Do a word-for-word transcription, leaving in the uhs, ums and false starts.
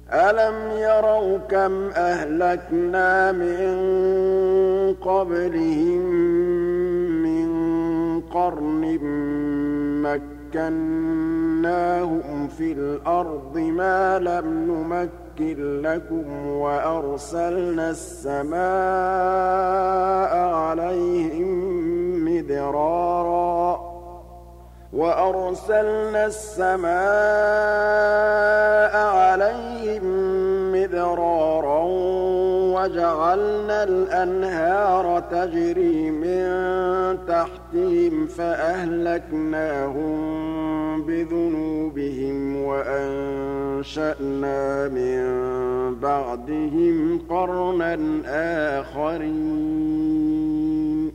أَلَمْ يَرَوْا كَمْ أَهْلَكْنَا مِن قَبْلِهِم مِّن قَرْنٍ مَّكَّنَّاهُمْ فِي الْأَرْضِ مَا لَمْ نُمَكِّن لَّكُمْ وَأَرْسَلْنَا السَّمَاءَ عَلَيْهِم مِّدْرَارًا وَأَرْسَلْنَا السَّمَاءَ عَلَيْهِم مِّدْرَارًا وَجَعَلْنَا الْأَنْهَارَ تَجْرِي مِن تَحْتِهِمْ فَأَهْلَكْنَاهُم بِذُنُوبِهِمْ وَأَنشَأْنَا مِن بَعْدِهِمْ قَرْنًا آخَرِينَ